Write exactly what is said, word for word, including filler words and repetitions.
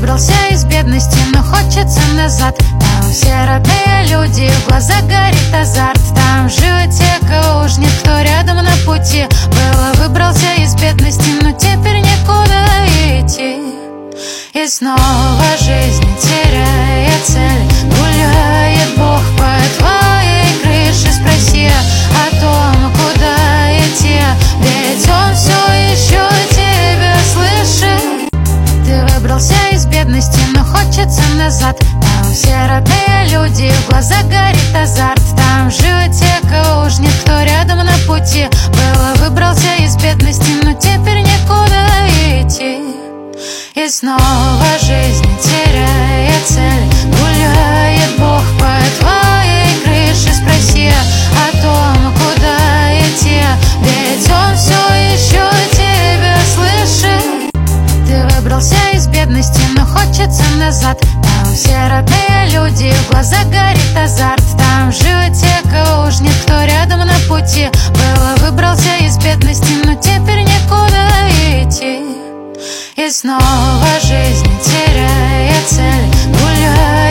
выбрался из бедности, но хочется назад. Там все родные люди, в глазах горит азарт. Там в животе кого уж нет, кто рядом на пути. Было, выбрался из бедности, но теперь некуда идти. И снова жизнь теряет цель, гуляет Бог по твоей крыше. Спроси о том, куда идти, ведь Он все еще тебя слышит. Ты выбрался из бедности, но хочется назад. Там все родные люди, в глазах горит азарт. Там в животе кого уж нет, кто рядом на пути. Было, выбрался из бедности, но теперь некуда идти. И снова жизнь теряет цель, гуляет Бог по твоей крыше. Спроси о том, куда идти, ведь Он все еще тебя слышит. Ты выбрался из бедности, но хочется назад. Там все родные люди, в глазах горит азарт. Там в животе кого уж нет, кто рядом на пути. Было, выбрался из бедности, но теперь некуда идти. И снова жизнь теряет цель, гуляет